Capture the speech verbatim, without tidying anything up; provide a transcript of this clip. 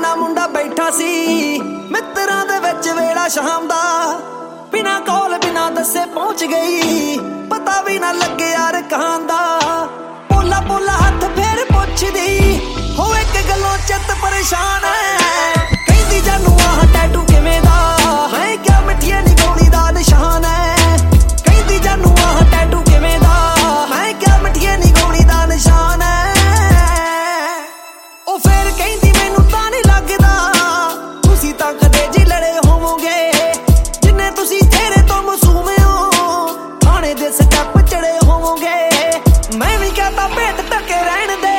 ना मुंडा बैठा सी मित्रां दे विच वेला शाम दा बिना कॉल बिना दसे पहुंच गई पता भी ना लगे यार कहां दा पोला पोला हथ फेर पुछदी हो एक गल्लों चित परेशान है कहंदी जानू आह टैटू किवें दा है क्या मिठिया नी गौली दा निशान है कहंदी जानू आह टैटू किवें दा है क्या मिठिया नी गौली दा निशान है ओ फिर कहंदी मैनू तां नहीं लगदा तुसी तां कदे जी लड़े होवोगे जिन्ने तुसी तेरे तो मासूम हो थाने दे स्टैप चढ़े होवोगे मैं भी कहता भेट टके रहन दे